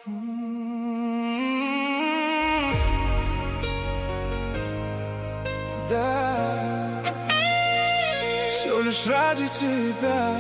Да, все лишь ради тебя.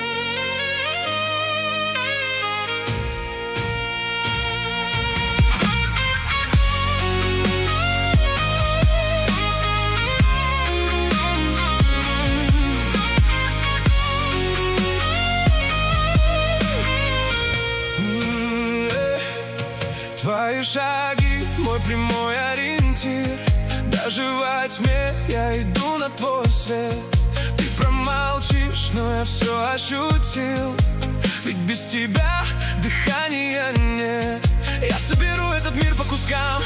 Твои шаги, мой прямой ориентир. Даже во тьме я иду на твой свет. Ты промолчишь, но я все ощутил. Ведь без тебя дыхания нет. Я соберу этот мир по кускам,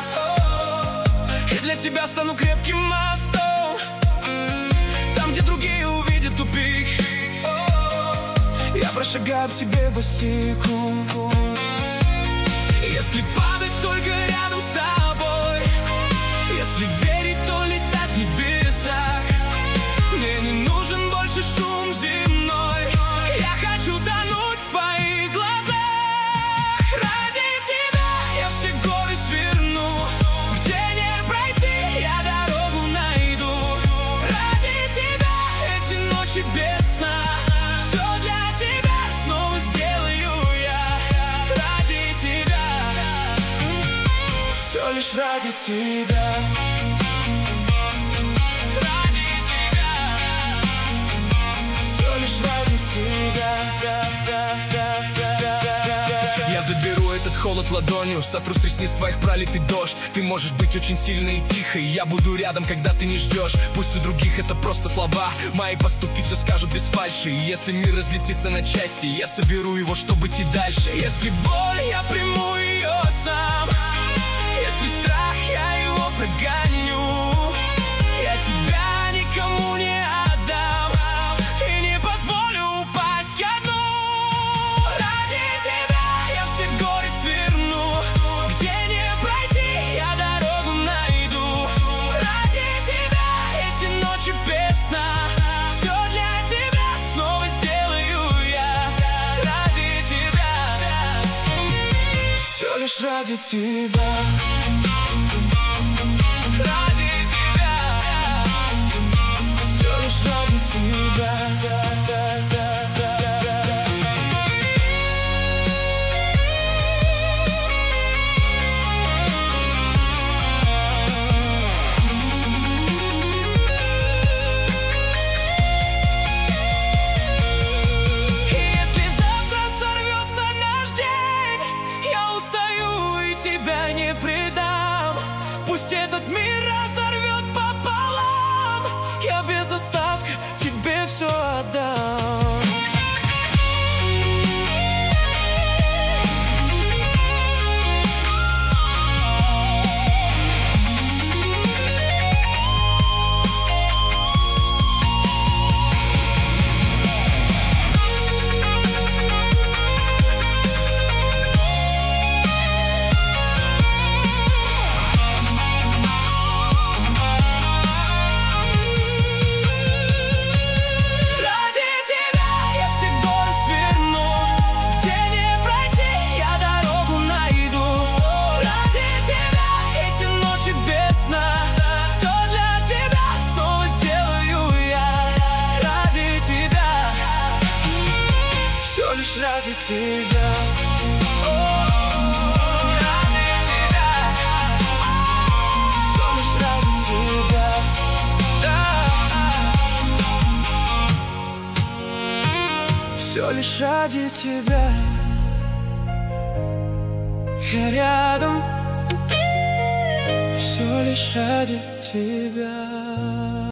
и для тебя стану крепким мостом. Там, где другие увидят тупик, я прошагаю к тебе босиком. Если падать только рядом с тобой, если верить, то летать в небесах. Мне не нужен больше шум земной. Я хочу тонуть в твоих глазах. Ради тебя я все горы сверну. Где не пройти, я дорогу найду. Ради тебя эти ночи без сна. Все для тебя снова сделаю я. Ради тебя, все лишь ради тебя. Я заберу этот холод ладонью, сотру с ресниц твоих пролитый дождь. Ты можешь быть очень сильной и тихой, я буду рядом, когда ты не ждешь. Пусть у других это просто слова, мои поступки все скажут без фальши. И если мир разлетится на части, я соберу его, чтобы идти дальше. Если боль, я приму ее сам. Если страх, я его прогоню. Я тебя никому не отдам и не позволю упасть ко дну. Ради тебя я все горы сверну. Где не пройти, я дорогу найду. Ради тебя эти ночи без сна. Все для тебя снова сделаю я. Ради тебя, все лишь ради тебя. ради тебя, Все лишь ради тебя. Если завтра сорвется наш день, я устаю и тебя не предам. Пусть этот мир разорвет пополам, я без остатка тебе все отдам. Лишь ради тебя. Ради тебя, Все лишь ради тебя. Все лишь ради тебя. Я рядом. Все лишь ради тебя.